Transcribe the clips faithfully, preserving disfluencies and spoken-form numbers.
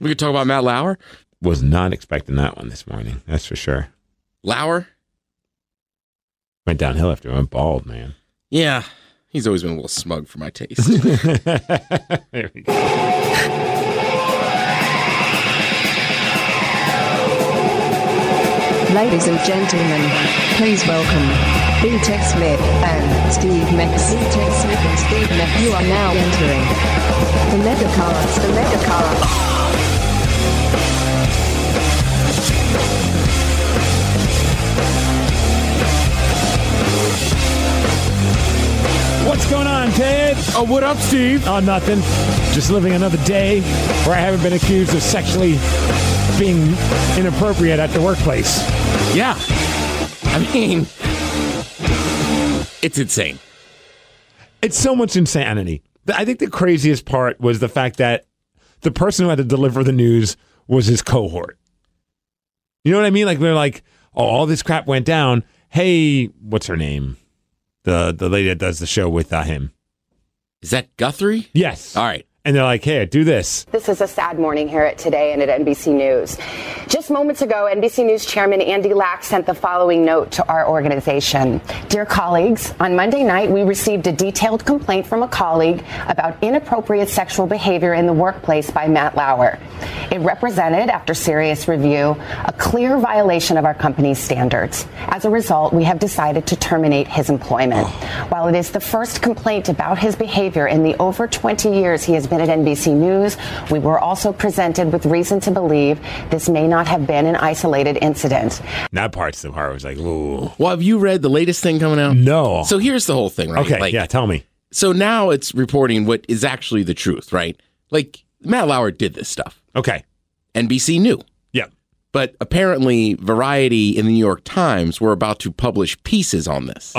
We could talk about Matt Lauer. Was not expecting that one this morning. That's for sure. Lauer? Went downhill after he went bald, man. Yeah. He's always been a little smug for my taste. There we go. Ladies and gentlemen, please welcome B-Tech Smith and Steve Mix. B-Tech Smith and Steve Mix. You are now entering the Megacast. The Megacast. What's going on, Ted? Oh, what up, Steve? Oh, nothing. Just living another day where I haven't been accused of sexually being inappropriate at the workplace. Yeah. I mean, it's insane. It's so much insanity. I think the craziest part was the fact that the person who had to deliver the news was his cohort. You know what I mean? Like, they're like, oh, all this crap went down. Hey, what's her name? The the lady that does the show with uh, him. Is that Guthrie? Yes. All right. And they're like, hey, do this. This is a sad morning here at Today and at N B C News. Just moments ago, N B C News Chairman Andy Lack sent the following note to our organization. Dear colleagues, on Monday night, we received a detailed complaint from a colleague about inappropriate sexual behavior in the workplace by Matt Lauer. It represented, after serious review, a clear violation of our company's standards. As a result, we have decided to terminate his employment. While it is the first complaint about his behavior in the over twenty years he has been at N B C News, we were also presented with reason to believe this may not have been an isolated incident. That part's the part I was like, ooh. Well, have you read the latest thing coming out? No. So here's the whole thing, right? Okay, like, yeah, tell me. So now it's reporting what is actually the truth, right? Like, Matt Lauer did this stuff. Okay. N B C knew. Yeah. But apparently Variety and the New York Times were about to publish pieces on this.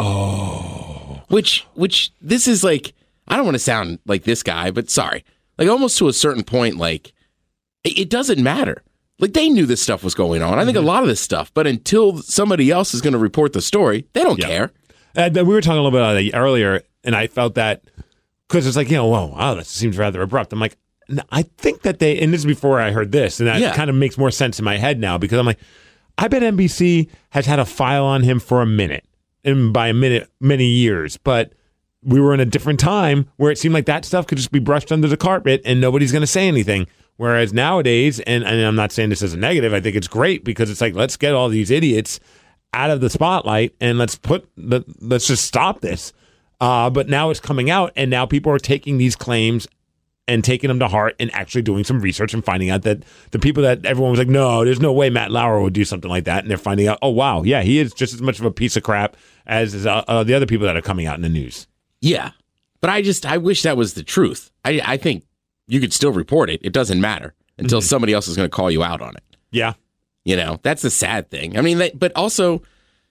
Oh. Which, which, this is like, I don't want to sound like this guy, but sorry. Like, almost to a certain point, like, it, it doesn't matter. Like, they knew this stuff was going on. I think Mm-hmm. a lot of this stuff. But until somebody else is going to report the story, they don't Yeah. care. Uh, we were talking a little bit about that earlier, and I felt that, because it's like, you know, whoa, wow, that seems rather abrupt. I'm like, I think that they, and this is before I heard this, and that Yeah. kind of makes more sense in my head now, because I'm like, I bet N B C has had a file on him for a minute, and by a minute, many years, but we were in a different time where it seemed like that stuff could just be brushed under the carpet and nobody's going to say anything. Whereas nowadays, and, and I'm not saying this as a negative, I think it's great because it's like, let's get all these idiots out of the spotlight and let's put, the, let's just stop this. Uh, but now it's coming out, and now people are taking these claims and taking them to heart and actually doing some research and finding out that the people that everyone was like, no, there's no way Matt Lauer would do something like that. And they're finding out, oh, wow, yeah, he is just as much of a piece of crap as uh, uh, the other people that are coming out in the news. Yeah. But I just, I wish that was the truth. I, I think you could still report it. It doesn't matter until Mm-hmm. somebody else is going to call you out on it. Yeah. You know, that's the sad thing. I mean, that, but also,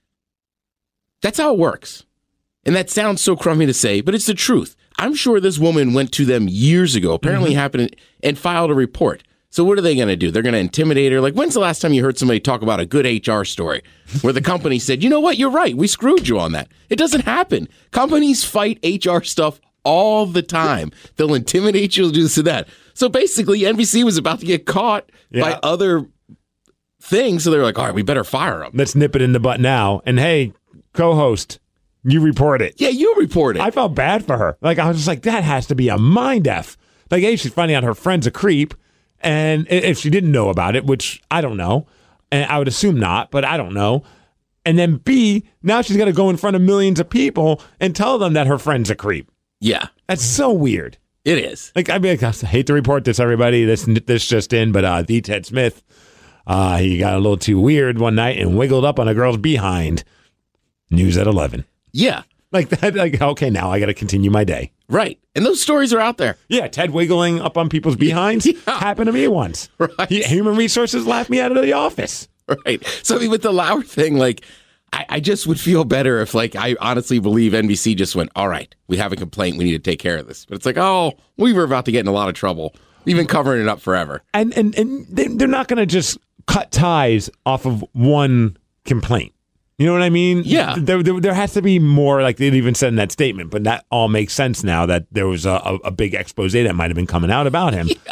that's how it works. And that sounds so crummy to say, but it's the truth. I'm sure this woman went to them years ago, apparently Mm-hmm. happened, and filed a report. So what are they going to do? They're going to intimidate her? Like, when's the last time you heard somebody talk about a good H R story where the company said, you know what, you're right, we screwed you on that? It doesn't happen. Companies fight H R stuff all the time. They'll intimidate you, they'll do this and that. So basically, N B C was about to get caught Yeah. by other things, so they're like, all right, we better fire them. Let's nip it in the butt now. And hey, co-host, you report it. Yeah, you report it. I felt bad for her. Like, I was just like, that has to be a mind F. Like, hey, she's finding out her friend's a creep. And i- if she didn't know about it, which I don't know, and I would assume not, but I don't know. And then B, now she's going to go in front of millions of people and tell them that her friend's a creep. yeah, That's so weird. it is. Like, I mean, I hate to report this, everybody. This this just in, but uh, the Ted Smith, uh, he got a little too weird one night and wiggled up on a girl's behind. News at eleven. Yeah, Like that. Like, okay, now I got to continue my day. right. And those stories are out there. Yeah, Ted wiggling up on people's behinds Yeah. happened to me once. Right. He- Human Resources laughed me out of the office. Right. So I mean, with the Lauer thing, like, I, I just would feel better if, like, I honestly believe N B C just went, all right, we have a complaint, we need to take care of this. But it's like, oh, we were about to get in a lot of trouble. We've been covering it up forever. And and and they- they're not going to just cut ties off of one complaint. You know what I mean? Yeah. There, there, there has to be more, like they even said in that statement, but that all makes sense now that there was a, a, a big expose that might have been coming out about him. Yeah.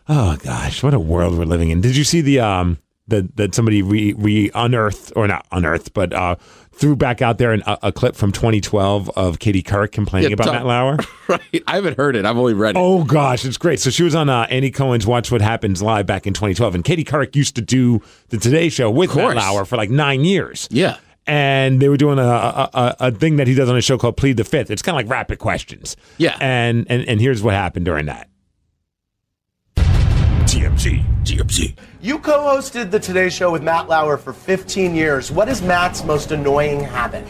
Oh gosh, what a world we're living in. Did you see the um that that somebody re, re unearthed or not unearthed, but uh threw back out there an, a, a clip from twenty twelve of Katie Couric complaining Yeah, about talk- Matt Lauer? Right. I haven't heard it. I've only read it. Oh gosh, it's great. So she was on uh, Andy Cohen's Watch What Happens Live back in twenty twelve, and Katie Couric used to do the Today Show with Of Matt course. Lauer for like nine years. Yeah. And they were doing a, a, a, a thing that he does on a show called Plead the Fifth. It's kind of like rapid questions. Yeah. And and and here's what happened during that. T M Z. T M Z. You co-hosted the Today Show with Matt Lauer for fifteen years. What is Matt's most annoying habit?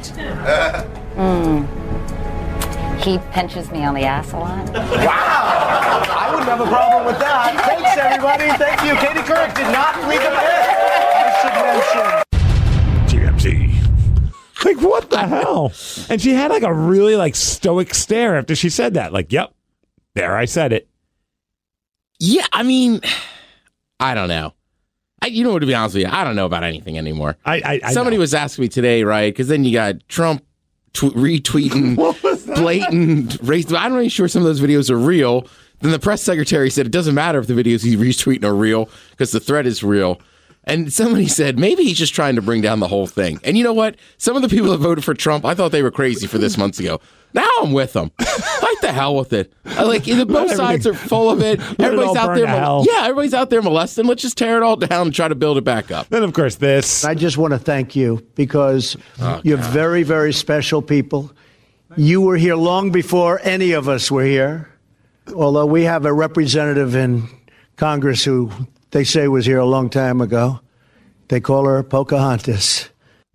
He pinches me on the ass a lot. Wow! I wouldn't have a problem with that. Thanks, everybody. Thank you. Katie Couric did not plead the fifth. I should mention. T M Z. Like, what the hell? And she had like a really like stoic stare after she said that. Like, yep, there I said it. Yeah, I mean, I don't know. I, you know, to be honest with you, I don't know about anything anymore. I, I, I Somebody know. was asking me today, right? Because then you got Trump tw- retweeting blatant race. I'm not even sure some of those videos are real. Then the press secretary said it doesn't matter if the videos he's retweeting are real because the threat is real. And somebody said maybe he's just trying to bring down the whole thing. And you know what? Some of the people that voted for Trump, I thought they were crazy for this months ago. Now I'm with them. Like the hell with it. I like either both sides are full of it. it Everybody's all out burn there. to Mol- hell. yeah, everybody's out there molesting. Let's just tear it all down and try to build it back up. Then of course this. I just want to thank you because Oh, you're God. very, very special people. You were here long before any of us were here, although we have a representative in Congress who they say was here a long time ago. They call her Pocahontas.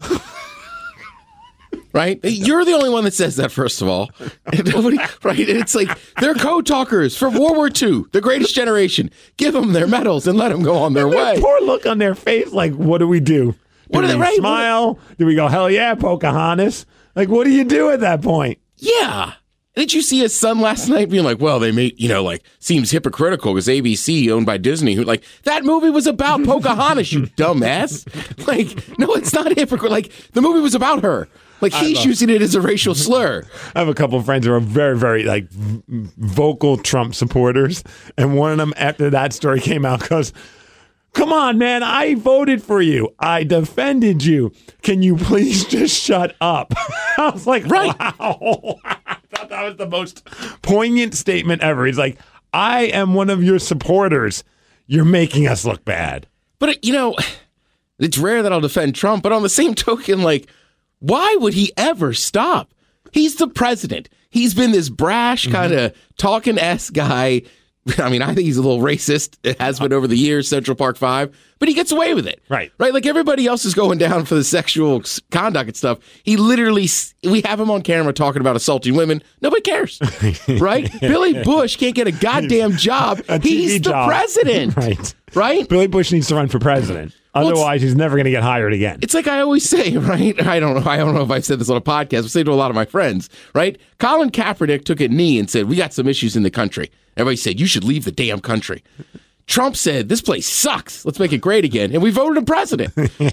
Right? You're the only one that says that, first of all. And nobody, right? And it's like, they're code talkers from World War Two, the greatest generation. Give them their medals and let them go on their way. Poor look on their face. Like, what do we do? Do What are we they- right, smile? Do we go, hell yeah, Pocahontas? Like, what do you do at that point? Yeah. Did you see his son last night being like, well, they made, you know, like, seems hypocritical because A B C owned by Disney, who, like, that movie was about Pocahontas, you dumbass. Like, no, it's not hypocritical. Like, the movie was about her. Like, he's using it as a racial slur. I have a couple of friends who are very, very like v- vocal Trump supporters, and one of them, after that story came out, goes, "Come on, man! I voted for you. I defended you. Can you please just shut up?" I was like, Right. "Wow!" I thought that was the most poignant statement ever. He's like, "I am one of your supporters. You're making us look bad." But, you know, it's rare that I'll defend Trump, but on the same token, like, why would he ever stop? He's the president. He's been this brash kind of talking S guy. I mean, I think he's a little racist. It has been over the years, Central Park Five, but he gets away with it. Right. Right. Like everybody else is going down for the sexual s- conduct and stuff. He literally, s- we have him on camera talking about assaulting women. Nobody cares. Right. Billy Bush can't get a goddamn job. A T V He's the job. president. Right. Right. Billy Bush needs to run for president. Well, it's- Otherwise, he's never going to get hired again. It's like I always say, right? I don't know. I don't know if I've said this on a podcast. I say to a lot of my friends, right? Colin Kaepernick took a knee and said, "We got some issues in the country." Everybody said, "You should leave the damn country." Trump said, "This place sucks. Let's make it great again." And we voted him president.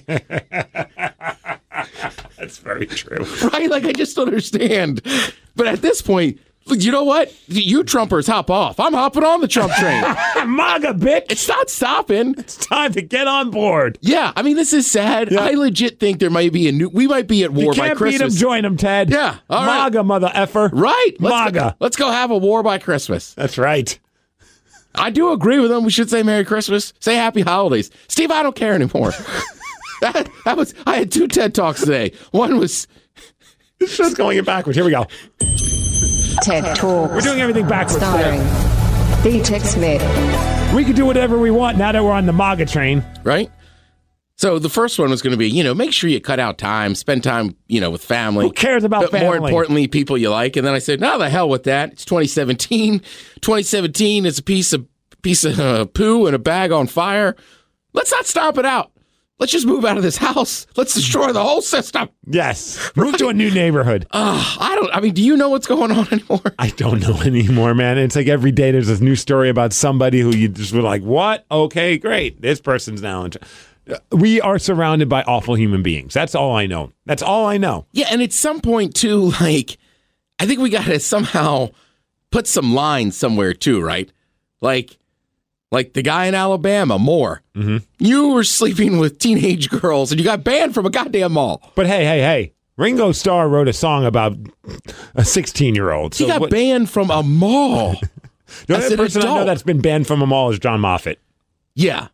That's very true. Right? Like, I just don't understand. But at this point, you know what? You Trumpers hop off. I'm hopping on the Trump train. MAGA, bitch. It's not stopping. It's time to get on board. Yeah. I mean, this is sad. Yeah. I legit think there might be a new, we might be at war You by can't beat him, Christmas. join him, Ted. Yeah, all right. MAGA, mother effer. Right. Let's MAGA. Go, let's go have a war by Christmas. That's right. I do agree with them. We should say Merry Christmas. Say Happy Holidays. Steve, I don't care anymore. that, that was. I had two TED Talks today. One was This show's going it backwards. Here we go. TED Talks. We're doing everything backwards Starring today. B Tech Smith. We can do whatever we want now that we're on the MAGA train. right. So the first one was going to be, you know, make sure you cut out time, spend time, you know, with family. Who cares about but more family? importantly, people you like. And then I said, no, the hell with that. It's twenty seventeen. twenty seventeen is a piece of piece of uh, poo and a bag on fire. Let's not stomp it out. Let's just move out of this house. Let's destroy the whole system. Yes. Move to a new neighborhood. Uh, I don't, I mean, do you know what's going on anymore? I don't know anymore, man. It's like every day there's this new story about somebody who you just were like, what? Okay, great. This person's now in charge. We are surrounded by awful human beings. That's all I know. That's all I know. Yeah, and at some point, too, like, I think we got to somehow put some lines somewhere, too, right? Like, Like the guy in Alabama, Moore. Mm-hmm. You were sleeping with teenage girls and you got banned from a goddamn mall. But hey, hey, hey. Ringo Starr wrote a song about a sixteen-year-old. So he got what, banned from a mall. the only person I know that's been banned from a mall is John Moffat. Yeah.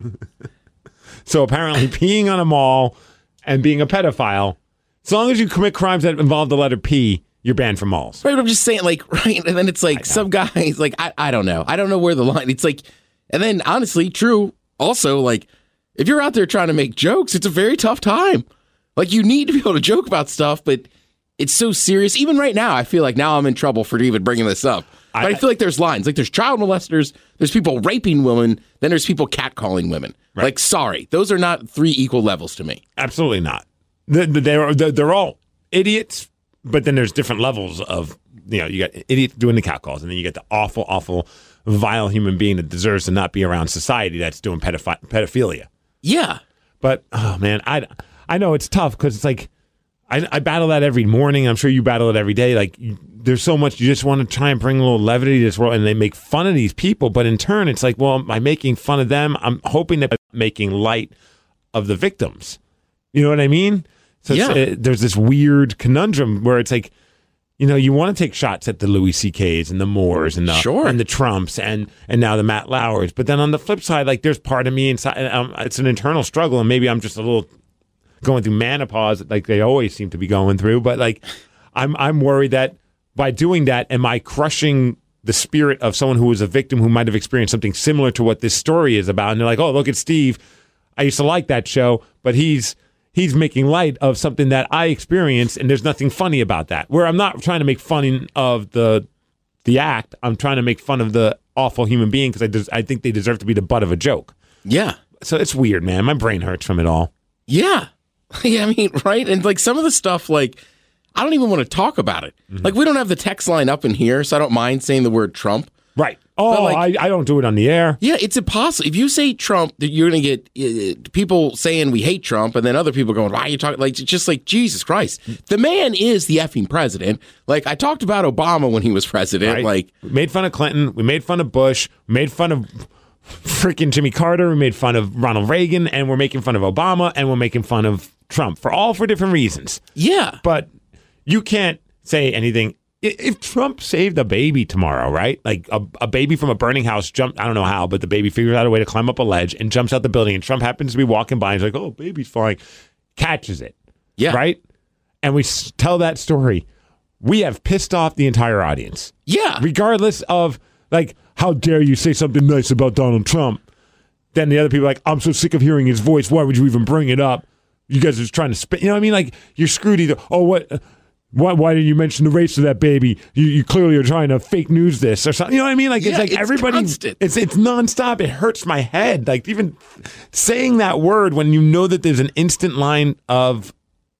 So apparently peeing on a mall and being a pedophile, as long as you commit crimes that involve the letter P, you're banned from malls. Right, but I'm just saying, like, right, and then it's like some guys, like, I, I don't know. I don't know where the line, it's like, and then honestly, true, also, like, if you're out there trying to make jokes, it's a very tough time. Like, you need to be able to joke about stuff, but it's so serious. Even right now, I feel like now I'm in trouble for even bringing this up. But I, I feel like there's lines. Like, there's child molesters, there's people raping women, then there's people catcalling women. Right. Like, sorry, those are not three equal levels to me. Absolutely not. They're, they're, they're all idiots, but then there's different levels of, you know, you got idiots doing the catcalls, and then you get the awful, awful, vile human being that deserves to not be around society that's doing pedophi- pedophilia. Yeah. But, oh, man, I, I know it's tough because it's like, I, I battle that every morning. I'm sure you battle it every day. Like, you, there's so much, you just want to try and bring a little levity to this world, and they make fun of these people. But in turn, it's like, well, by making fun of them, I'm hoping that I'm making light of the victims. You know what I mean? So yeah. it's, uh, there's this weird conundrum where it's like, you know, you want to take shots at the Louis C Ks and the Moores and the sure. and the Trumps and and now the Matt Lauers. But then on the flip side, like, there's part of me inside, um, it's an internal struggle, and maybe I'm just a little going through menopause like they always seem to be going through. But like, I'm I'm worried that by doing that, am I crushing the spirit of someone who was a victim who might have experienced something similar to what this story is about? And they're like, oh, look at Steve. I used to like that show, but he's he's making light of something that I experienced, and there's nothing funny about that. Where I'm not trying to make fun of the the act. I'm trying to make fun of the awful human being because I, des- I think they deserve to be the butt of a joke. Yeah. So it's weird, man. My brain hurts from it all. Yeah. Yeah, I mean, right? And like some of the stuff, like, I don't even want to talk about it. Mm-hmm. Like, we don't have the text line up in here, so I don't mind saying the word Trump. Right. Oh, like, I, I don't do it on the air. Yeah, it's impossible. If you say Trump, you're going to get uh, people saying we hate Trump, and then other people going, why are you talking? Like, just like, Jesus Christ. The man is the effing president. Like, I talked about Obama when he was president. Right. Like, we made fun of Clinton. We made fun of Bush. We made fun of freaking Jimmy Carter. We made fun of Ronald Reagan, and we're making fun of Obama, and we're making fun of Trump for all for different reasons. Yeah. But you can't say anything. If Trump saved a baby tomorrow, right? Like a, a baby from a burning house jumped, I don't know how, but the baby figures out a way to climb up a ledge and jumps out the building, and Trump happens to be walking by and he's like, oh, baby's flying, catches it. Yeah. Right? And we s- tell that story. We have pissed off the entire audience. Yeah. Regardless of, like, how dare you say something nice about Donald Trump? Then the other people are like, I'm so sick of hearing his voice. Why would you even bring it up? You guys are just trying to spit. You know what I mean? Like, you're screwed either. Oh, what? Why, why didn't you mention the race of that baby? You, you clearly are trying to fake news this or something. You know what I mean? Like, it's yeah, like it's everybody. Constant. It's it's nonstop. It hurts my head. Like, even saying that word when you know that there's an instant line of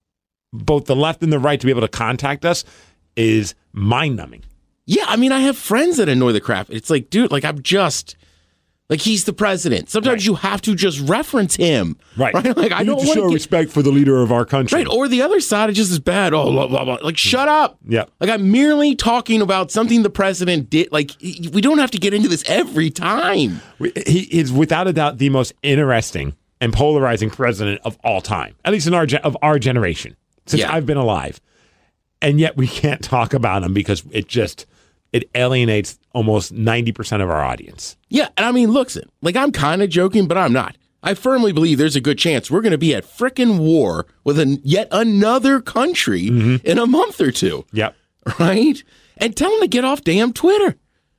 both the left and the right to be able to contact us is mind numbing. Yeah, I mean, I have friends that annoy the crap. It's like, dude, like, I'm just. Like, he's the president. Sometimes right. you have to just reference him. Right. Right? Like, I you don't need to want show to get, respect for the leader of our country. Right. Or the other side is just as bad. Oh, blah, blah, blah. Like, shut up. Yeah. Like, I'm merely talking about something the president did. Like, we don't have to get into this every time. He is, without a doubt, the most interesting and polarizing president of all time, at least in our of our generation, since Yeah. I've been alive. And yet we can't talk about him because it just... it alienates almost ninety percent of our audience. Yeah, and I mean, listen, like, I'm kind of joking, but I'm not. I firmly believe there's a good chance we're going to be at frickin' war with a, yet another country mm-hmm. in a month or two. Yep. Right? And tell them to get off damn Twitter.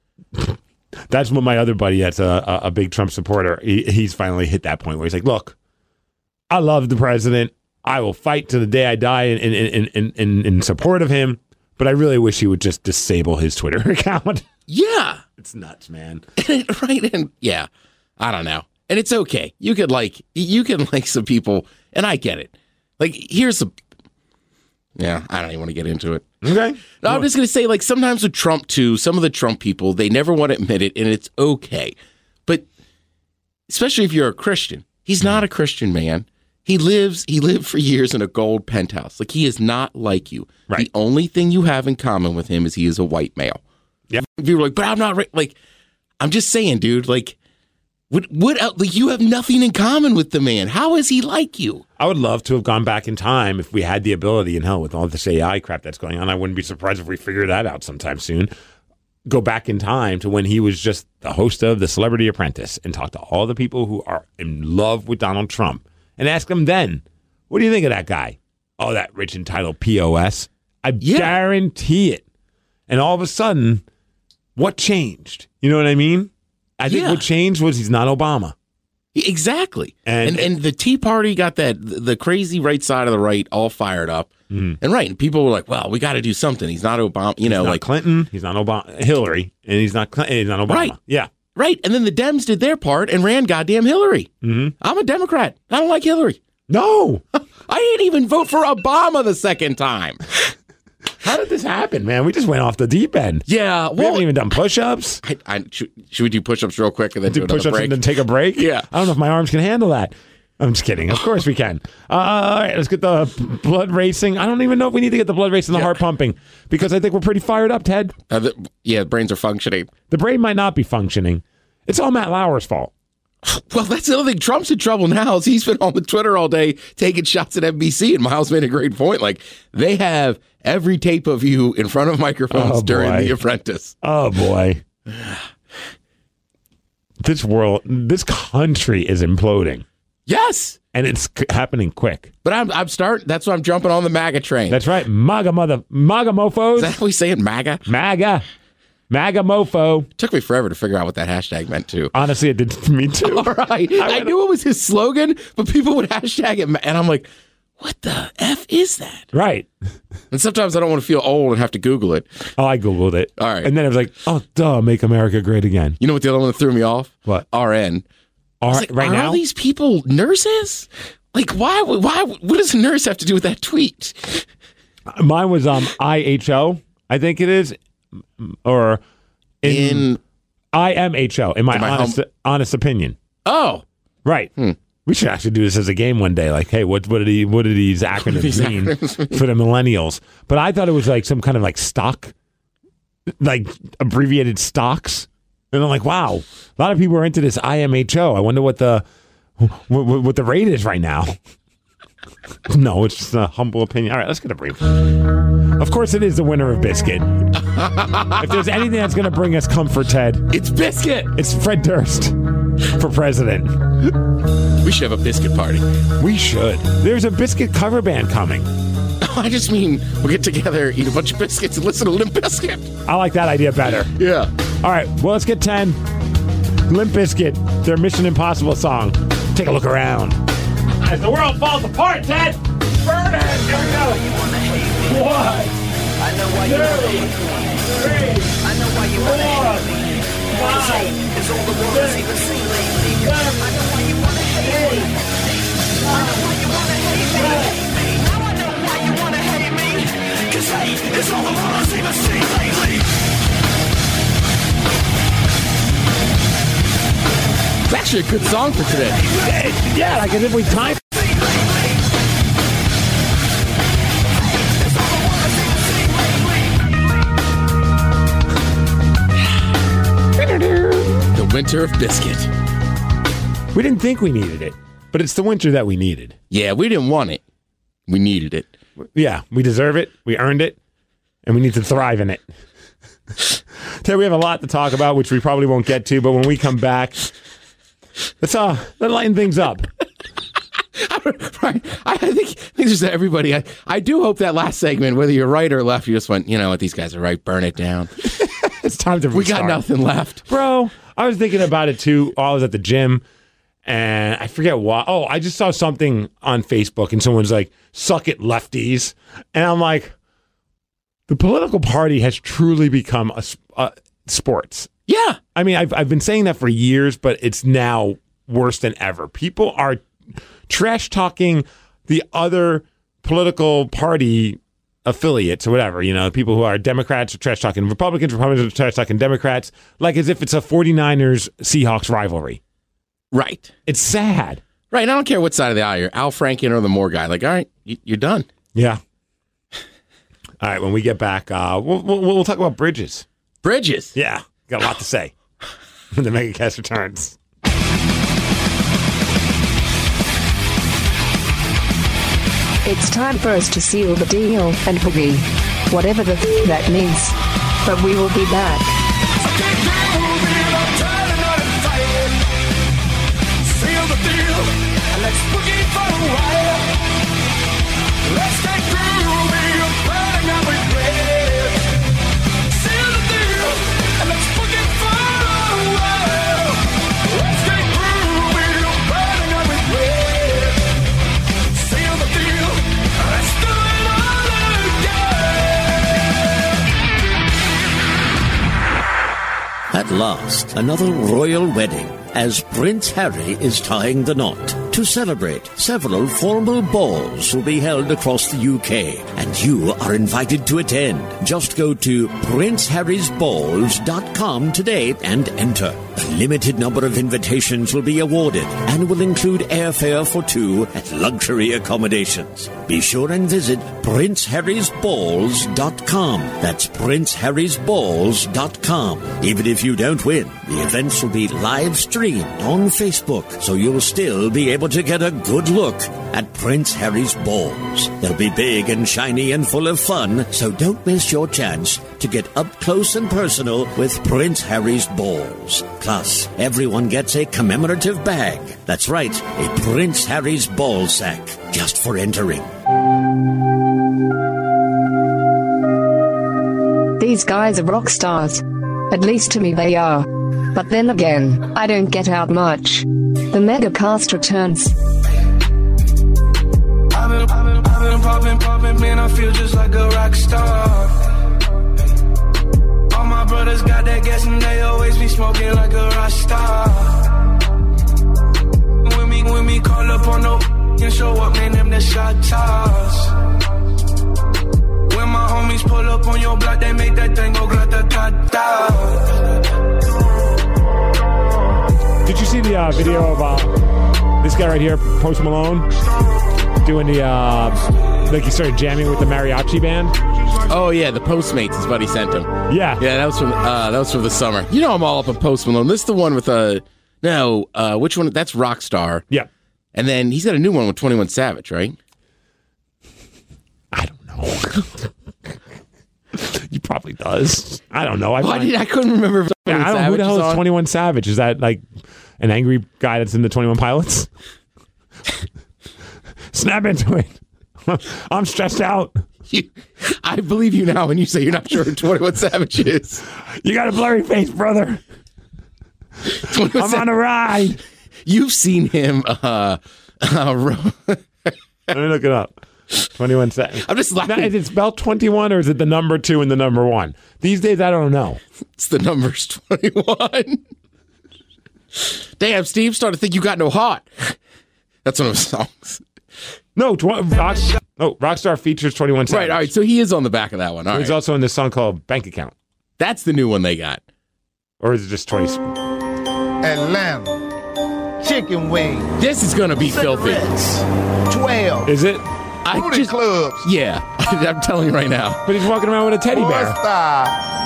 That's what my other buddy that's a, a, a big Trump supporter, he, he's finally hit that point where he's like, look, I love the president. I will fight to the day I die in, in, in, in, in, in support of him. But I really wish he would just disable his Twitter account. Yeah. It's nuts, man. Right. And yeah, I don't know. And it's okay. You could like, you can like some people, and I get it. Like, here's the, yeah, I don't even want to get into it. Okay. No, I'm just going to say, like, sometimes with Trump, too, some of the Trump people, they never want to admit it, and it's okay. But especially if you're a Christian, he's not a Christian man. He lives, he lived for years in a gold penthouse. Like, he is not like you. Right. The only thing you have in common with him is he is a white male. Yeah. People are like, but I'm not, ra-. like, I'm just saying, dude, like, What, what, like, you have nothing in common with the man. How is he like you? I would love to have gone back in time if we had the ability, and hell, with all this A I crap that's going on, I wouldn't be surprised if we figure that out sometime soon. Go back in time to when he was just the host of The Celebrity Apprentice and talk to all the people who are in love with Donald Trump and ask them then, what do you think of that guy? Oh, that rich entitled P O S. I Yeah. guarantee it. And all of a sudden, what changed? You know what I mean? I think Yeah. what changed was he's not Obama. Exactly. And- And, and the Tea Party got that, the crazy right side of the right all fired up. Mm-hmm. And right, and people were like, well, we got to do something. He's not Obama, you know, He's not like, Clinton, he's not Obama, Hillary, and he's not Clinton, he's not Obama. Right. Yeah. right. And then the Dems did their part and ran goddamn Hillary. Mm-hmm. I'm a Democrat. I don't like Hillary. No. I didn't even vote for Obama the second time. How did this happen, man? We just went off the deep end. Yeah. We Well, haven't even done push-ups. I, I, should, should we do push-ups real quick and then do, Do another push-ups break? and then take a break? Yeah. I don't know if my arms can handle that. I'm just kidding. Of course we can. Uh, all right, let's get the blood racing. I don't even know if we need to get the blood racing and the Yeah. heart pumping because I think we're pretty fired up, Ted. Uh, the, yeah, brains are functioning. The brain might not be functioning. It's all Matt Lauer's fault. Well, that's the other thing. Trump's in trouble now. Is he's been on the Twitter all day taking shots at N B C, and Miles made a great point. Like, they have every tape of you in front of microphones Oh, during boy. The Apprentice. Oh, boy. This world, this country is imploding, Yes, and it's c- happening quick. but I'm I'm starting. That's why I'm jumping on the MAGA train. That's right. MAGA mother, MAGA mofos. Is that how we say it? MAGA? MAGA. MAGA mofo. Took me forever to figure out what that hashtag meant too. Honestly, it did to me too. All right, I, knew it was his slogan, but people would hashtag it, and I'm like, what the F is that? Right. And sometimes I don't want to feel old and have to Google it. Oh, I Googled it. All right. And then it was like, oh, duh, make America great again. You know what the other one that threw me off? What? R N. I All was right, like, right are now? all these people nurses? Like, why? Why? What does a nurse have to do with that tweet? Mine was um I H O, I think it is. Or in, In I M H O, in my, In my honest, hum- honest opinion. oh, Right. We should actually do this as a game one day. Like, hey, what what did he what did these acronyms these mean acronyms mean? for the millennials? But I thought it was like some kind of like stock, like abbreviated stocks. And I'm like, wow, a lot of people are into this I M H O. I wonder what the what, what the rate is right now. No, it's just a humble opinion. All right, let's get a brief. Of course, it is the winner of Biscuit. If there's anything that's going to bring us comfort, Ted, it's Biscuit. it's Fred Durst for president. We should have a Biscuit party. We should. There's a Biscuit cover band coming. I just mean we'll get together, eat a bunch of biscuits, and listen to Limp Bizkit. I like that idea better. Yeah. All right, well, let's get ten. Limp Bizkit, their Mission Impossible song. Take a look around. As the world falls apart, Ted! Burn it! Here we go! One, I know why you two, wanna hate me. three, I know why you wanna four, hate me. five, It's all the world has even seen lately. I know why you wanna hate me. I know why you wanna hate me. Now I know why you wanna hate me. Cause hate is all the world has even seen lately. It's actually a good song for today. yeah, like as if we time. The Winter of Biscuit. We didn't think we needed it, but it's the winter that we needed. Yeah, we didn't want it. We needed it. Yeah, we deserve it. We earned it, and we need to thrive in it. Today we have a lot to talk about, which we probably won't get to, but when we come back, let's uh let's lighten things up. Right. I think, I think just everybody. I, I do hope that last segment, whether you're right or left, you just went, you know what, these guys are right. Burn it down. It's time to We restart. got nothing left. Bro, I was thinking about it too while I was at the gym, and I forget why. Oh, I just saw something on Facebook, and someone's like, suck it, lefties. And I'm like, the political party has truly become a, s- uh, sports. Yeah. I mean, I've, I've been saying that for years, but it's now worse than ever. People are trash talking the other political party affiliates or whatever, you know, people who are Democrats are trash talking Republicans, Republicans are trash talking Democrats, like as if it's a 49ers Seahawks rivalry. Right. It's sad. Right. And I don't care what side of the aisle you're, Al Franken or the Moore guy. Like, all right, you, you're done. Yeah. All right, when we get back, uh, we'll, we'll, we'll talk about bridges. Bridges. Yeah, got a lot to say when the MegaCast returns. It's time for us to seal the deal and boogie. Whatever the f- that means. But we will be back. Seal the deal, and let's boogie for a while. Let's get groovy, I'm burning out with bread. Seal the deal, and let's boogie for a while. Let's get groovy, I'm burning out with bread. Seal the deal, let's do it all again. At last, another royal wedding, as Prince Harry is tying the knot. To celebrate, several formal balls will be held across the U K, and you are invited to attend. Just go to prince harrys balls dot com today and enter. A limited number of invitations will be awarded and will include airfare for two at luxury accommodations. Be sure and visit prince harrys balls dot com. That's prince harrys balls dot com. Even if you don't win, the events will be live streamed on Facebook, so you'll still be able to get a good look at Prince Harry's balls. They'll be big and shiny and full of fun, so don't miss your chance to get up close and personal with Prince Harry's balls. Plus, everyone gets a commemorative bag. That's right, a Prince Harry's ball sack, just for entering. These guys are rock stars. At least to me they are. But then again, I don't get out much. The Megacast returns. I've been, I've been, I've been popping, popping, man, I feel just like a rock star. All my brothers got that gas and they always be smoking like a rock star. When me, when me call up on no and show up, man, them the shot toss. When my homies pull up on your block, they make that thing go grata-ta-ta. Did you see the uh, video of uh, this guy right here, Post Malone, doing the, uh, like he started jamming with the mariachi band? Oh yeah, the Postmates, his buddy sent him. Yeah, yeah, that was from uh, that was from the summer. You know, I'm all up on Post Malone. This is the one with uh, no, uh, which one? That's Rockstar. Yeah, and then he's got a new one with twenty-one Savage, right? I don't know. He probably does. I don't know. I, Why did I couldn't remember. If yeah, I don't know who the hell is, is twenty-one Savage. Is that like an angry guy that's in the twenty-one Pilots? Snap into it. I'm stressed out. You, I believe you now when you say you're not sure who twenty-one Savage is. You got a blurry face, brother. I'm Savage. On a ride. You've seen him. Uh, uh, Let me look it up. twenty-one Savage. I'm just laughing. Now, is it spelled twenty-one or is it the number two and the number one? These days, I don't know. It's the number's twenty-one. Damn, Steve, started to think you got no heart. That's one of his songs. No, tw- Rock, no Rockstar features twenty-one Savage. Right, all right, so he is on the back of that one. All He's right. also in this song called Bank Account. That's the new one they got. Or is it just twenty? Atlanta. Chicken wings. This is going to be filthy. twelve. Is it? I Booty just, clubs. Yeah, I'm telling you right now. But he's walking around with a teddy bear. Star.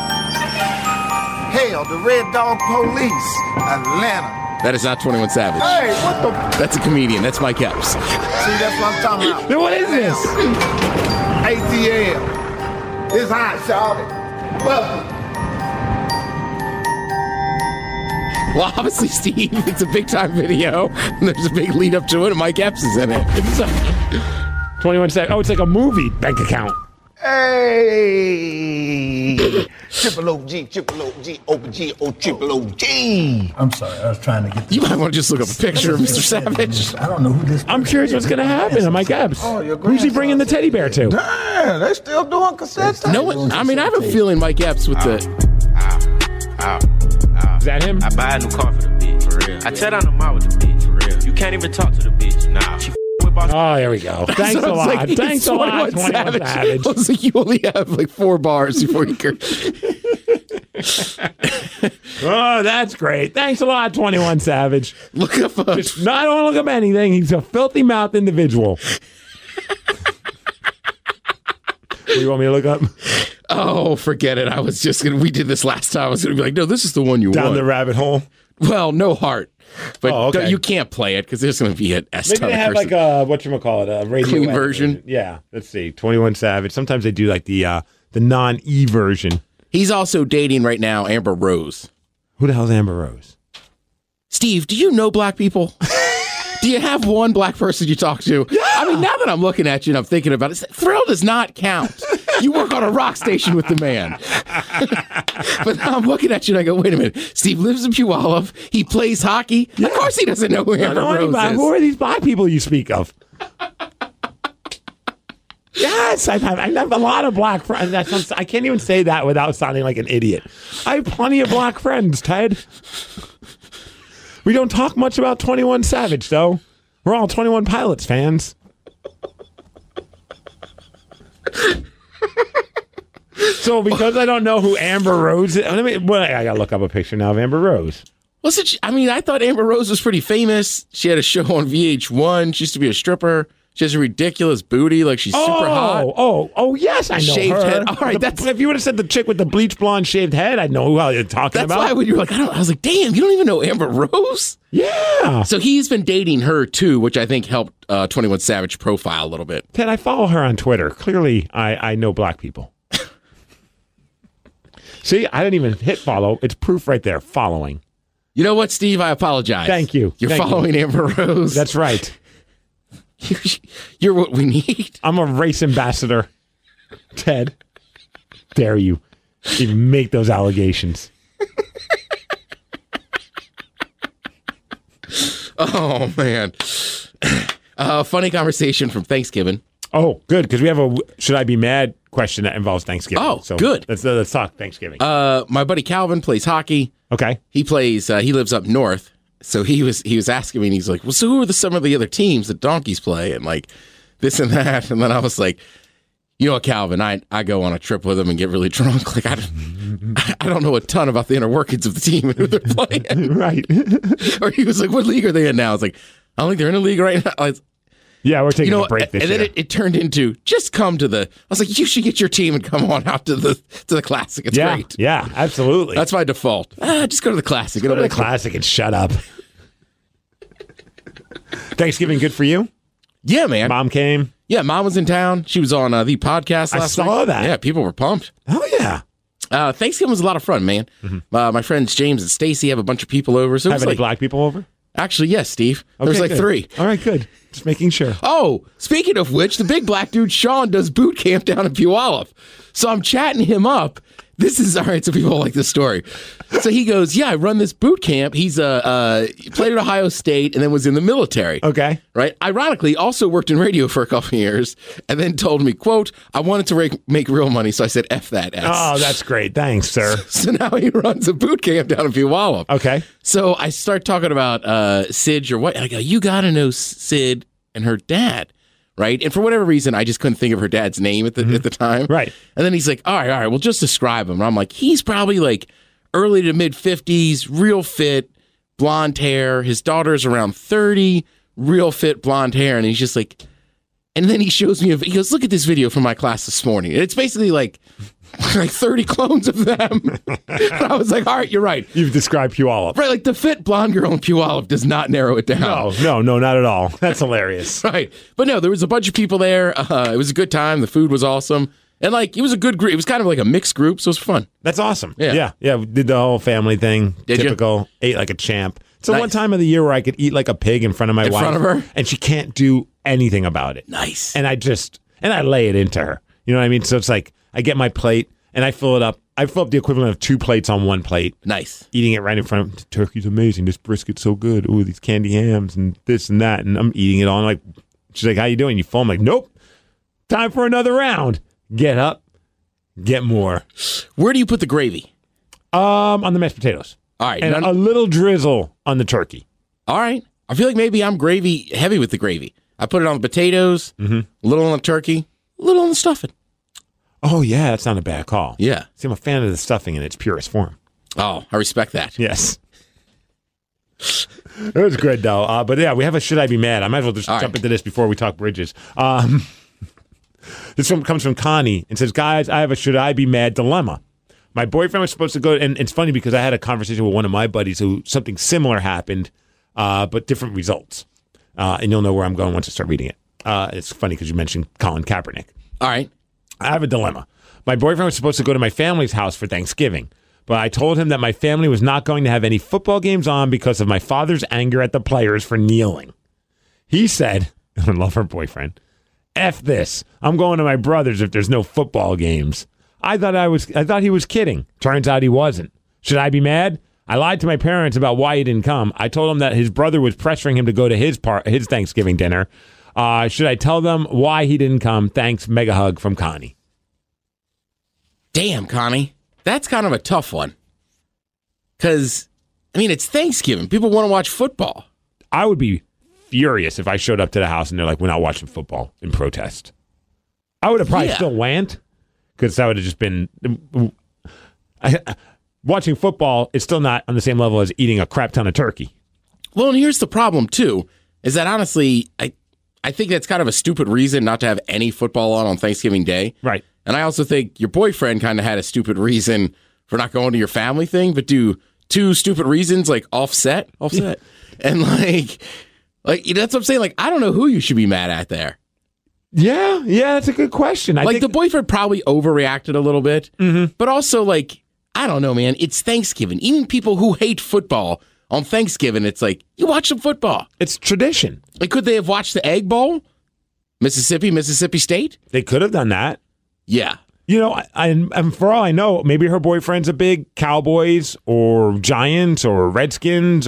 Hell, the Red Dog Police. Atlanta. That is not twenty-one Savage. Hey, what the? That's a comedian. That's Mike Epps. See, that's what I'm talking about. Then what is this? A T L. It's hot, shawty. Buffalo. Well, obviously, Steve, it's a big-time video, and there's a big lead-up to it, and Mike Epps is in it. twenty-one Savage. Oh, it's like a movie Bank Account. Hey. Triple O G, triple O G, open G, O triple O G. I'm sorry, I was trying to get... You might want to just look up a picture of Mister Savage. I don't know who this... I'm curious what's going to happen to Mike Epps. Oh, who's he bringing the teddy bear to? Damn, they still doing cassette tapes. No one, I mean, I have a feeling Mike Epps with the... Ow, ow. Is that him? I buy a new car for the bitch. For real. I tear down the mall with the bitch. For real. You can't even talk to the bitch. Nah. She f- with boss. Oh, there we go. Thanks a lot. Like, Thanks a lot, twenty-one Savage. Savage. I was like, you only have like four bars before you can... Oh, that's great. Thanks a lot, twenty-one Savage. Look up a... Just, no, I don't want to look up anything. He's a filthy mouth individual. What do you want me to look up? Oh, forget it. I was just going to... We did this last time. I was going to be like, no, this is the one you Down want. the rabbit hole. Well, no heart. But Oh, okay. don't- you can't play it because there's going to be an S Maybe ton they of have cursing. like a whatchamacallit, a radio Clean edit version? Yeah, let's see. twenty-one Savage. Sometimes they do like the uh, the non-E version. He's also dating right now Amber Rose. Who the hell's Amber Rose? Steve, do you know black people? Do you have one black person you talk to? Yeah. I mean, now that I'm looking at you and I'm thinking about it, Thrill does not count. You work on a rock station with the man. But now I'm looking at you and I go, wait a minute. Steve lives in Puyallup. He plays hockey. Yeah. Of course he doesn't know who Amber know Rose anybody. is. Who are these black people you speak of? Yes, I have, I have a lot of black friends. That sounds, I can't even say that without sounding like an idiot. I have plenty of black friends, Ted. We don't talk much about twenty-one Savage, though. We're all twenty-one Pilots fans. So because I don't know who Amber Rose is, I mean, well, I gotta look up a picture now of Amber Rose. Was it? I mean, I thought Amber Rose was pretty famous. She had a show on V H one. She used to be a stripper. She has a ridiculous booty, like she's oh, super hot. Oh, oh, yes, I know Shaved her. head. All right, The- that's if you would have said the chick with the bleach blonde shaved head, I'd know who you're talking that's about. why when you were like, I don't. I was like, damn, you don't even know Amber Rose. Yeah. So he's been dating her too, which I think helped uh, twenty-one Savage profile a little bit. Ted, I follow her on Twitter. Clearly, I, I know black people. See, I didn't even hit follow. It's proof right there. Following. You know what, Steve? I apologize. Thank you. You're Thank following you. Amber Rose. That's right. You're what we need. I'm a race ambassador. Ted, dare you even make those allegations? Oh, man. Uh, funny conversation from Thanksgiving. Oh, good, because we have a should I be mad question that involves Thanksgiving. Oh, so good. Let's, uh, let's talk Thanksgiving. Uh, my buddy Calvin plays hockey. Okay. He plays, uh, he lives up north. So he was he was asking me, and he's like, well, so who are the, some of the other teams that Donkeys play? And like this and that. And then I was like, you know what, Calvin, I, I go on a trip with him and get really drunk. Like, I, I don't know a ton about the inner workings of the team and who they're playing. Right. Or he was like, what league are they in now? I was like, I don't think they're in a league right now. I was, yeah, we're taking you know, a break this and year. then it, it turned into just come to the. I was like, you should get your team and come on out to the to the classic. It's yeah, great. yeah, absolutely. That's my default. Ah, just go to the classic. Go It'll to the make- classic and shut up. Thanksgiving good for you? Yeah, man. Mom came. Yeah, mom was in town. She was on uh, the podcast last I saw week. that. Yeah, people were pumped. Oh yeah. Uh, Thanksgiving was a lot of fun, man. Mm-hmm. Uh, my friends James and Stacy have a bunch of people over. So it Have was any like, black people over? actually, yes, Steve. There was Okay, like good. three. All right, good. Just making sure. Oh, speaking of which, the big black dude Sean does boot camp down in Puyallup. So I'm chatting him up. This is all right. So people like this story. So he goes, "Yeah, I run this boot camp." He's uh, uh played at Ohio State and then was in the military. Okay. Right. Ironically, also worked in radio for a couple of years, and then told me, "quote I wanted to make, make real money, so I said F that S." Oh, that's great. Thanks, sir. So now he runs a boot camp down in Puyallup. Okay. So I start talking about uh, Sid, your wife. And I go, you got to know Sid and her dad, right? And for whatever reason, I just couldn't think of her dad's name at the at the time. Right. And then he's like, all right, all right, well, just describe him. And I'm like, he's probably like early to mid fifties, real fit, blonde hair. His daughter's around thirty, real fit, blonde hair. And he's just like, and then he shows me, a, he goes, look at this video from my class this morning. And it's basically like, like thirty clones of them. And I was like, all right, you're right. You've described Puyallup. Right, like the fit blonde girl in Puyallup does not narrow it down. No, no, no, not at all. That's hilarious. Right. But no, there was a bunch of people there. Uh, it was a good time. The food was awesome. And like, it was a good group. It was kind of like a mixed group, so it was fun. That's awesome. Yeah. Yeah. Yeah. We did the whole family thing. Did you? Typical. Ate like a champ. It's the Nice. one time of the year where I could eat like a pig in front of my In wife. front of her? And she can't do anything about it. Nice. And I just, and I lay it into her. You know what I mean? So it's like, I get my plate and I fill it up. I fill up the equivalent of two plates on one plate. Nice. Eating it right in front of turkey's amazing. This brisket's so good. Ooh, these candy hams and this and that. And I'm eating it all. I'm like, she's like, how you doing? You full? I'm like, nope. Time for another round. Get up. Get more. Where do you put the gravy? Um, on the mashed potatoes. All right. And none- a little drizzle on the turkey. all right. I feel like maybe I'm gravy heavy with the gravy. I put it on the potatoes, Mm-hmm. a little on the turkey, a little on the stuffing. Oh, yeah, that's not a bad call. Yeah. See, I'm a fan of the stuffing in its purest form. Oh, I respect that. Yes. It was good, though. Uh, but yeah, we have a Should I Be Mad? I might as well just All jump right. into this before we talk bridges. Um, this one comes from Connie and says, guys, I have a Should I Be Mad dilemma. My boyfriend was supposed to go, and it's funny because I had a conversation with one of my buddies who something similar happened, uh, but different results. Uh, and you'll know where I'm going once I start reading it. Uh, it's funny because you mentioned Colin Kaepernick. All right. I have a dilemma. My boyfriend was supposed to go to my family's house for Thanksgiving, but I told him that my family was not going to have any football games on because of my father's anger at the players for kneeling. He said, I love her boyfriend, F this. I'm going to my brother's if there's no football games. I thought I was I thought he was kidding. Turns out he wasn't. Should I be mad? I lied to my parents about why he didn't come. I told him that his brother was pressuring him to go to his part his Thanksgiving dinner. Uh, should I tell them why he didn't come? Thanks, mega hug from Connie. Damn, Connie. That's kind of a tough one. Because, I mean, it's Thanksgiving. People want to watch football. I would be furious if I showed up to the house and they're like, we're not watching football in protest. I would have probably Yeah. still went because that would have just been... I, watching football is still not on the same level as eating a crap ton of turkey. Well, and here's the problem, too, is that honestly, I, I think that's kind of a stupid reason not to have any football on on Thanksgiving Day. Right. And I also think your boyfriend kind of had a stupid reason for not going to your family thing, but do two stupid reasons like offset, offset, yeah. and like, like that's what I'm saying. Like, I don't know who you should be mad at there. Yeah, yeah, that's a good question. I like think the boyfriend probably overreacted a little bit, mm-hmm. but also like, I don't know, man. It's Thanksgiving. Even people who hate football on Thanksgiving, it's like you watch some football. It's tradition. Like, could they have watched the Egg Bowl? Mississippi, Mississippi State. They could have done that. Yeah. You know, I, I, and for all I know, maybe her boyfriend's a big Cowboys or Giants or Redskins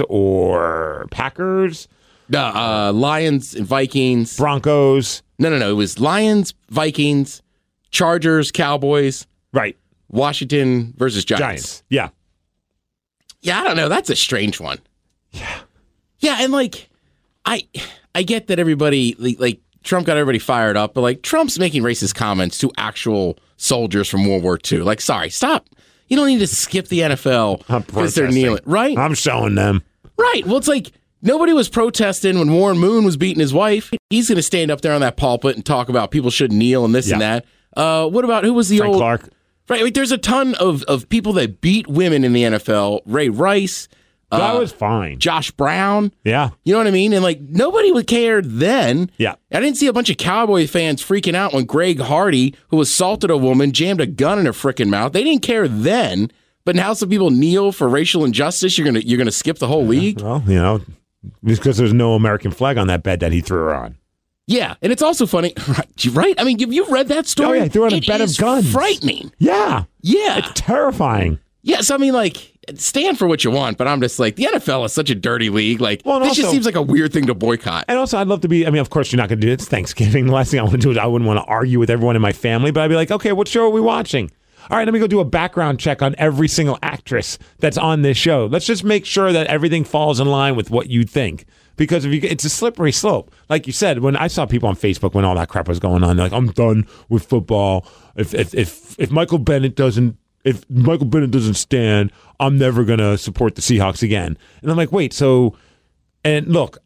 or Packers. Uh, uh, Lions and Vikings. Broncos. No, no, no. It was Lions, Vikings, Chargers, Cowboys. Right. Washington versus Giants. Giants. Yeah. Yeah, I don't know. That's a strange one. Yeah. Yeah, and like, I I get that everybody, like, like Trump got everybody fired up, but like Trump's making racist comments to actual soldiers from World War Two. Like, sorry, stop. You don't need to skip the N F L because they're kneeling, right? I'm showing them. Right. Well, it's like nobody was protesting when Warren Moon was beating his wife. He's going to stand up there on that pulpit and talk about people should kneel and this yeah. and that. Uh, what about who was the Frank old Clark? Right. Like, there's a ton of, of people that beat women in the N F L. Ray Rice. That uh, was fine. Josh Brown. Yeah. You know what I mean? And like nobody would care then. Yeah. I didn't see a bunch of Cowboy fans freaking out when Greg Hardy, who assaulted a woman, jammed a gun in her freaking mouth. They didn't care then. But now some people kneel for racial injustice. You're gonna you're gonna skip the whole league. Well, you know, because there's no American flag on that bed that he threw her on. Yeah, and it's also funny, right? I mean, have you read that story? Oh yeah, he threw on a It bed of is guns. Frightening. Yeah. Yeah. It's terrifying. Yeah, so I mean, like, stand for what you want, but I'm just like, the N F L is such a dirty league. Like, Well, and this also- just seems like a weird thing to boycott. And also, I'd love to be, I mean, of course, you're not going to do it. It's Thanksgiving. The last thing I want to do is I wouldn't want to argue with everyone in my family, but I'd be like, okay, what show are we watching? All right, let me go do a background check on every single actress that's on this show. Let's just make sure that everything falls in line with what you think. Because if you, it's a slippery slope. Like you said, when I saw people on Facebook when all that crap was going on, they're like, I'm done with football. If if if, if Michael Bennett doesn't if Michael Bennett doesn't stand, I'm never going to support the Seahawks again. And I'm like, wait, so, and look,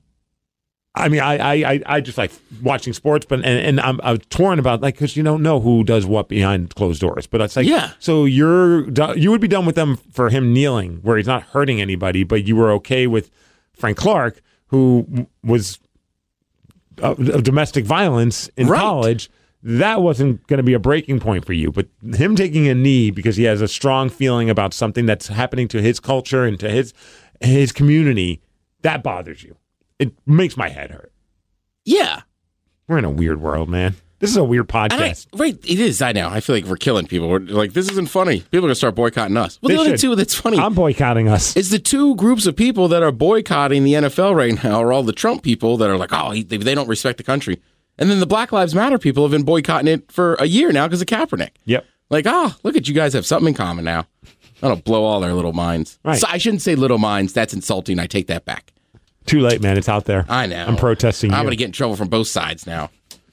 I mean, I I, I, I just like watching sports, but and, and I'm, I'm torn about, like, because you don't know who does what behind closed doors. But it's like, Yeah. so you're do- you would be done with them for him kneeling, where he's not hurting anybody, but you were okay with Frank Clark, who was uh, of domestic violence in Right. college. That wasn't going to be a breaking point for you, but him taking a knee because he has a strong feeling about something that's happening to his culture and to his his community, that bothers you. It makes my head hurt. Yeah. We're in a weird world, man. This is a weird And I, podcast. right, it is. I know. I feel like we're killing people. We're like, this isn't funny. People are going to start boycotting us. Well, They the other should. two that's funny I'm boycotting us. is the two groups of people that are boycotting the N F L right now are all the Trump people that are like, oh, he, they, they don't respect the country. And then the Black Lives Matter people have been boycotting it for a year now because of Kaepernick. Yep. Like, ah, look at you guys have something in common now. That'll blow all their little minds. Right. So I shouldn't say little minds. That's insulting. I take that back. Too late, man. It's out there. I know. I'm protesting I'm you. going to get in trouble from both sides now.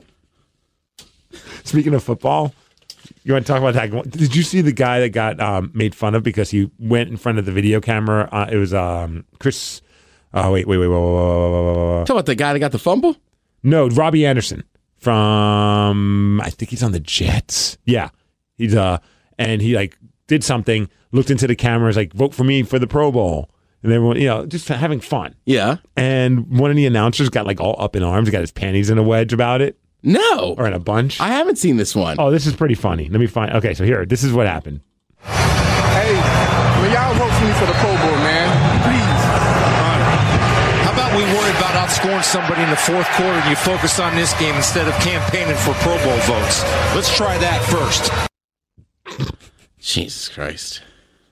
Speaking of football, you want to talk about that? Did you see the guy that got um, made fun of because he went in front of the video camera? Uh, it was um, Chris. Oh, wait, wait, wait, wait, wait, wait, wait, wait. Talk about the guy that got the fumble? No, Robbie Anderson from, I think he's on the Jets. Yeah. He's, uh, and he like did something, looked into the cameras, like, vote for me for the Pro Bowl. And everyone, you know, just having fun. Yeah. And one of the announcers got like all up in arms, got his panties in a wedge about it. No. Or in a bunch. I haven't seen this one. Oh, this is pretty funny. Let me find. Okay, so here, this is what happened. Hey, when y'all vote for me for the Pro Bowl, man, please. How about we worry about outscoring somebody in the fourth quarter and you focus on this game instead of campaigning for Pro Bowl votes? Let's try that first. Jesus Christ.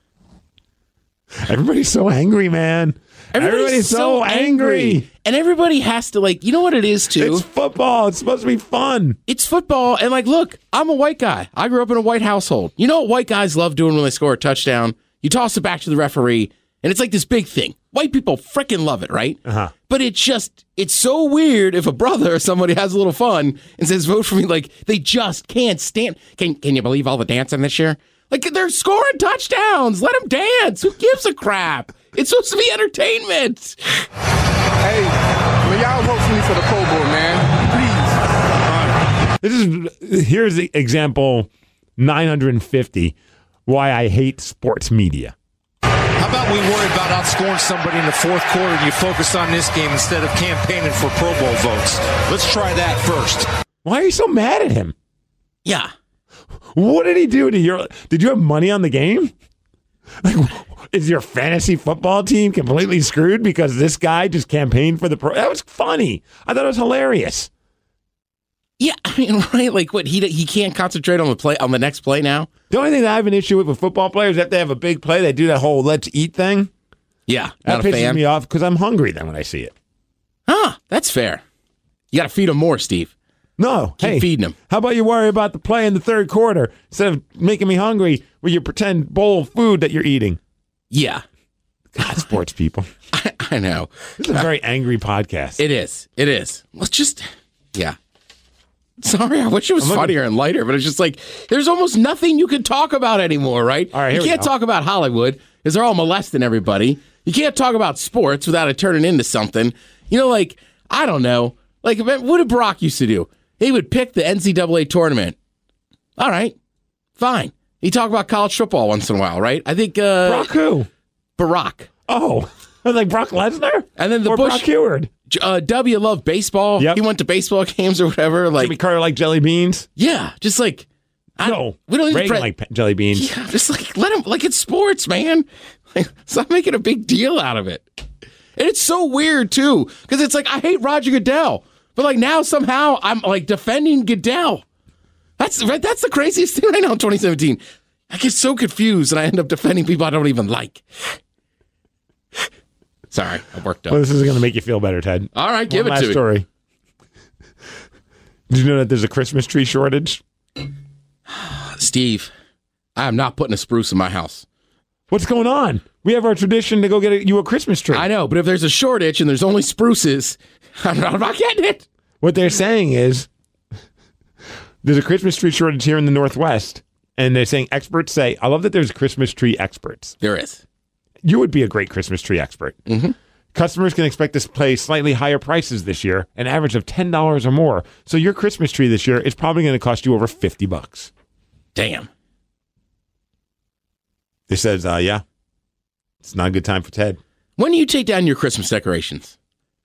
Everybody's so angry, man. Everybody's, Everybody's so, so angry. angry. And everybody has to, like, you know what it is, too? It's football. It's supposed to be fun. It's football. And, like, look, I'm a white guy. I grew up in a white household. You know what white guys love doing when they score a touchdown? You toss it back to the referee, and it's like this big thing. White people freaking love it, right? Uh-huh. But it's just, it's so weird if a brother or somebody has a little fun and says, vote for me. Like, they just can't stand. Can, can you believe all the dancing this year? Like, they're scoring touchdowns. Let them dance. Who gives a crap? It's supposed to be entertainment. Hey, when y'all vote for me for the Pro Bowl, man, please. This is here's the example nine hundred fifty why I hate sports media. How about we worry about outscoring somebody in the fourth quarter and you focus on this game instead of campaigning for Pro Bowl votes? Let's try that first. Why are you so mad at him? Yeah. What did he do to your? Did you have money on the game? Like, is your fantasy football team completely screwed because this guy just campaigned for the pro? That was funny. I thought it was hilarious. Yeah, I mean, right? Like, what? He he can't concentrate on the play on the next play now. The only thing that I have an issue with with football players is that they have a big play, they do that whole "let's eat" thing. Yeah, that not a pisses fan. me off because I'm hungry then when I see it. Huh? That's fair. You got to feed him more, Steve. No, Keep hey, feeding him. How about you worry about the play in the third quarter instead of making me hungry with your pretend bowl of food that you're eating? Yeah. God, sports people. I, I know. This is a very angry podcast. It is. It is. Let's just, yeah. Sorry, I wish it was I'm looking- funnier and lighter, but it's just like, there's almost nothing you can talk about anymore, right? All right, you here we can't go. talk about Hollywood because they're all molesting everybody. You can't talk about sports without it turning into something. You know, like, I don't know. Like, what did Barack used to do? He would pick the N C double A tournament. All right, fine. He talked about college football once in a while, right? I think uh, Brock who? Barack. Oh, I was like Brock Lesnar, and then the or Bush. Brock Heward. Uh, W loved baseball. Yep. He went to baseball games or whatever. Like Jimmy Carter like jelly beans. Yeah, just like I, No, we don't need to Reagan pre- like pe- jelly beans. Yeah, just like let him like it's sports, man. Like, stop making a big deal out of it. And it's so weird too because it's like I hate Roger Goodell, but like now somehow I'm like defending Goodell. That's right. That's the craziest thing right now in twenty seventeen. I get so confused and I end up defending people I don't even like. Sorry, I worked up. Well, this is going to make you feel better, Ted. All right, give One it last to me. story. Did you know that there's a Christmas tree shortage? Steve, I am not putting a spruce in my house. What's going on? We have our tradition to go get a, you a Christmas tree. I know, but if there's a shortage and there's only spruces, I'm not, I'm not getting it. What they're saying is there's a Christmas tree shortage here in the Northwest, and they're saying experts say, I love that there's Christmas tree experts. There is. You would be a great Christmas tree expert. Mm-hmm. Customers can expect to pay slightly higher prices this year, an average of ten dollars or more. So your Christmas tree this year is probably going to cost you over fifty bucks. Damn. It says, uh, yeah, it's not a good time for Ted. When do you take down your Christmas decorations?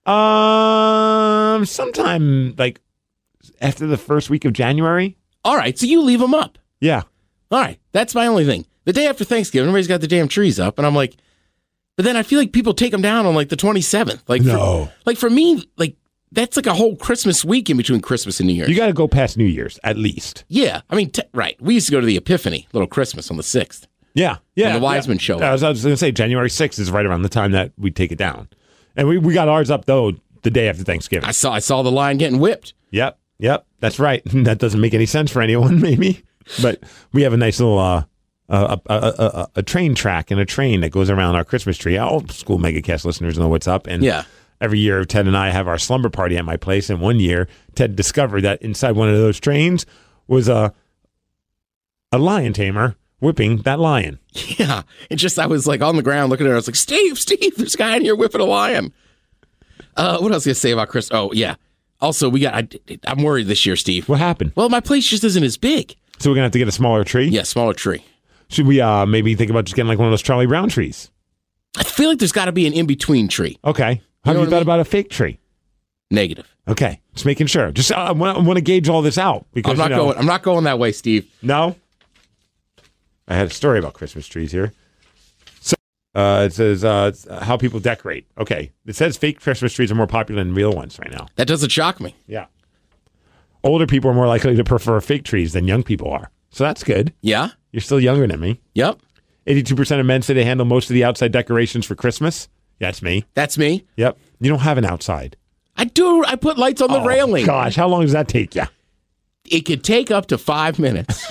Um, sometime like after the first week of January. All right, so you leave them up. Yeah. All right, that's my only thing. The day after Thanksgiving, everybody's got the damn trees up, and I'm like, but then I feel like people take them down on like the twenty-seventh. Like, No. for, like for me, like that's like a whole Christmas week in between Christmas and New Year's. You got to go past New Year's at least. Yeah, I mean, t- right. We used to go to the Epiphany, little Christmas on the sixth. Yeah, yeah. And the Wiseman yeah. show up. I was, I was going to say January sixth is right around the time that we take it down, and we, we got ours up though the day after Thanksgiving. I saw I saw the line getting whipped. Yep, yep, that's right. That doesn't make any sense for anyone, maybe, but we have a nice little uh, uh, a, a, a, a train track and a train that goes around our Christmas tree. All school MegaCast listeners know what's up, and Yeah. every year Ted and I have our slumber party at my place, and one year Ted discovered that inside one of those trains was a a lion tamer whipping that lion. Yeah, it just I was like on the ground looking at it. I was like, Steve, Steve, there's a guy in here whipping a lion. Uh, what else can I say about Chris? Oh yeah. Also, we got. I, I'm worried this year, Steve. What happened? Well, my place just isn't as big. So we're gonna have to get a smaller tree. Yeah, smaller tree. Should we uh, maybe think about just getting like one of those Charlie Brown trees? I feel like there's got to be an in-between tree. Okay. Have know you what I thought mean? about a fake tree? Negative. Okay. Just making sure. Just uh, I want to gauge all this out. Because, I'm not you know, going. I'm not going that way, Steve. No? I had a story about Christmas trees here. So uh, it says uh, how people decorate. Okay. It says fake Christmas trees are more popular than real ones right now. That doesn't shock me. Yeah. Older people are more likely to prefer fake trees than young people are. So that's good. Yeah. You're still younger than me. Yep. eighty-two percent of men say they handle most of the outside decorations for Christmas. That's me. That's me. Yep. You don't have an outside. I do. I put lights on the Oh, railing. Gosh, how long does that take you? It could take up to five minutes.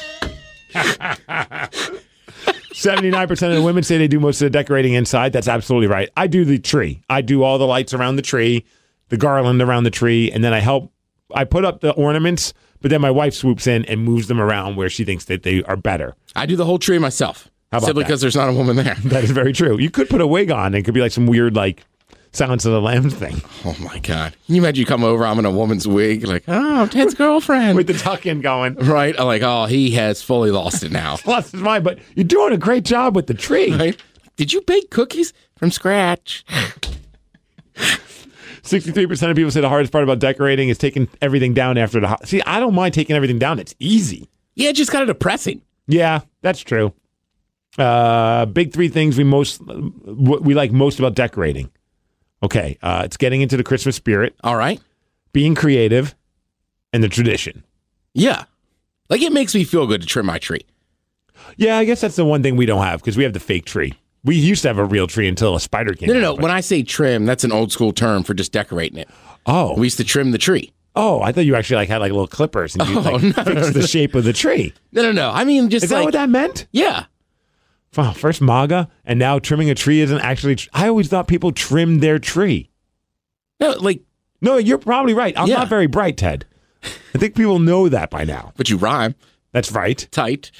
seventy-nine percent of the women say they do most of the decorating inside. That's absolutely right. I do the tree. I do all the lights around the tree, the garland around the tree, and then I help. I put up the ornaments, but then my wife swoops in and moves them around where she thinks that they are better. I do the whole tree myself. How about Simply that? because there's not a woman there. That is very true. You could put a wig on. It could be like some weird, like, Silence of the Lambs thing. Oh, my God. Can you imagine you come over, I'm in a woman's wig, like, oh, Ted's girlfriend. With the tuck-in going. Right? I'm like, oh, he has fully lost it now. Lost his mind, but you're doing a great job with the tree. Right? Did you bake cookies from scratch? sixty-three percent of people say the hardest part about decorating is taking everything down after the... Ho- See, I don't mind taking everything down. It's easy. Yeah, it just kind of depressing. Yeah, that's true. Uh, big three things we most what we like most about decorating. Okay, uh, it's getting into the Christmas spirit. All right. Being creative, and the tradition. Yeah. Like, it makes me feel good to trim my tree. Yeah, I guess that's the one thing we don't have, because we have the fake tree. We used to have a real tree until a spider came No, no, out, no. but- When I say trim, that's an old school term for just decorating it. Oh. We used to trim the tree. Oh, I thought you actually like had like little clippers and you Oh, like no, fix no, the no. shape of the tree. No, no, no. I mean, just Is like... that what that meant? Yeah. Wow, first MAGA, and now trimming a tree isn't actually... Tr- I always thought people trimmed their tree. No, like... No, you're probably right. I'm Yeah. not very bright, Ted. I think people know that by now. But you rhyme. That's right. Tight.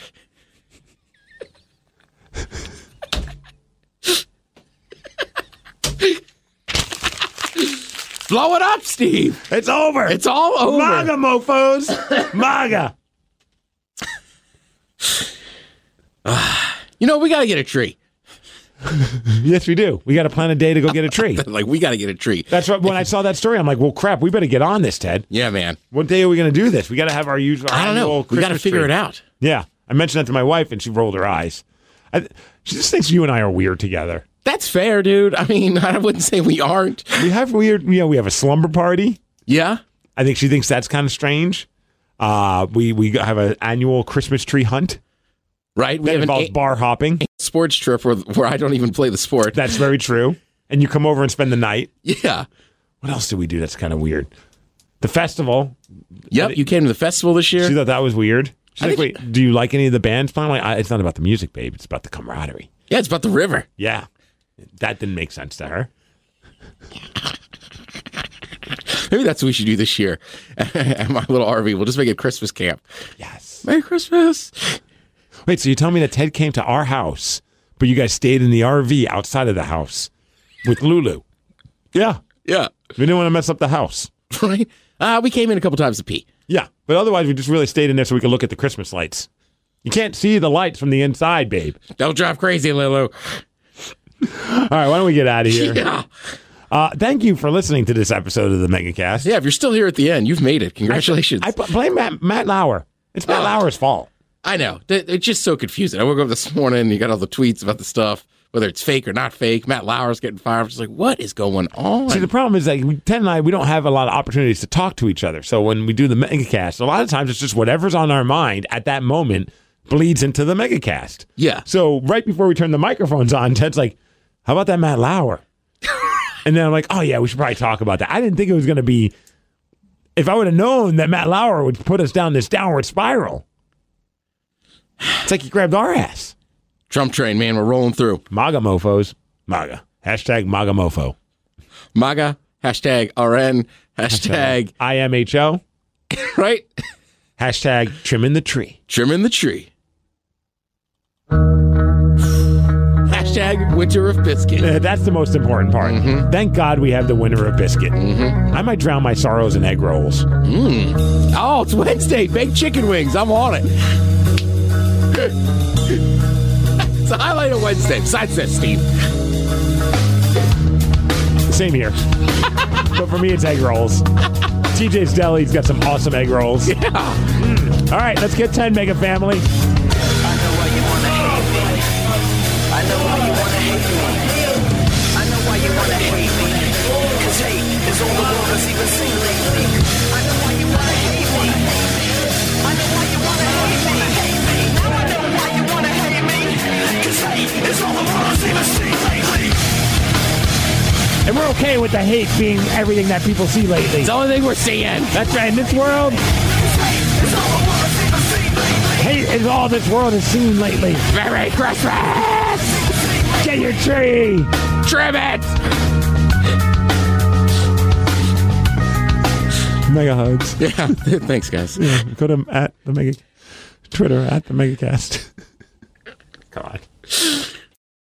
Blow it up, Steve. It's over. It's all over. MAGA, mofos. MAGA. You know, we got to get a tree. Yes, we do. We got to plan a day to go get a tree. Like, we got to get a tree. That's right. When I saw that story, I'm like, well, crap, we better get on this, Ted. Yeah, man. What day are we going to do this? We got to have our usual. I don't know. We got to figure it out. Yeah. I mentioned that to my wife, and she rolled her eyes. I, she just thinks you and I are weird together. That's fair, dude. I mean, I wouldn't say we aren't. We have weird, you know, we have a slumber party. Yeah. I think she thinks that's kind of strange. Uh, we we have an annual Christmas tree hunt. Right? We That have involves an bar hopping. a sports trip where, where I don't even play the sport. That's very true. And you come over and spend the night. Yeah. What else do we do that's kind of weird? The festival. Yep. You came to the festival this year? She thought that was weird. She's I like, think- wait, do you like any of the bands? I'm like, I, it's not about the music, babe. It's about the camaraderie. Yeah, it's about the river. Yeah. That didn't make sense to her. Maybe that's what we should do this year at my little R V. We'll just make it Christmas camp. Yes. Merry Christmas. Wait, so you tell me that Ted came to our house, but you guys stayed in the R V outside of the house with Lulu? Yeah. Yeah. We didn't want to mess up the house. Right? Uh, we came in a couple times to pee. Yeah. But otherwise, we just really stayed in there so we could look at the Christmas lights. You can't see the lights from the inside, babe. Don't drive crazy, Lulu. All right, why don't we get out of here? Yeah. Uh, thank you for listening to this episode of the MegaCast. Yeah, if you're still here at the end, you've made it. Congratulations. I, I blame Matt, Matt Lauer. It's Matt Oh. Lauer's fault. I know. Th- It's just so confusing. I woke up this morning and you got all the tweets about the stuff, whether it's fake or not fake. Matt Lauer's getting fired. I'm just like, what is going on? See, the problem is that we, Ted and I, we don't have a lot of opportunities to talk to each other. So when we do the MegaCast, a lot of times it's just whatever's on our mind at that moment bleeds into the MegaCast. Yeah. So right before we turn the microphones on, Ted's like, how about that Matt Lauer? And then I'm like, oh, yeah, we should probably talk about that. I didn't think it was going to be, if I would have known that Matt Lauer would put us down this downward spiral. It's like he grabbed our ass. Trump train, man. We're rolling through. MAGA mofos. MAGA. Hashtag MAGA mofo. MAGA, hashtag R N, hashtag I M H O. right? Hashtag trimming the tree. Trimming the tree. Hashtag winter of biscuit. Uh, that's the most important part. Mm-hmm. Thank God we have the winter of biscuit. Mm-hmm. I might drown my sorrows in egg rolls. Mm. Oh, it's Wednesday. Baked chicken wings. I'm on it. What's the highlight of Wednesday besides this, Steve? Same here. But for me, it's egg rolls. T J's Deli's got some awesome egg rolls. Yeah. Mm. All right, let's get ten, Mega Family. I know why you wanna hate me. I know why you wanna hate me. I know why you wanna hate me. Cause hate is all the world has even seen lately. I know why you wanna hate me. I know why you wanna hate me. Now I know why you wanna hate me. Cause hate is all the world has even seen lately. And we're okay with the hate being everything that people see lately. It's the only thing we're seeing. That's right. In this world, hate is all this world has seen lately. Merry Christmas! Get your tree! Trim it! Mega hugs. Yeah, thanks, guys. Yeah, go to at the Mega Twitter at the Megacast. Come on.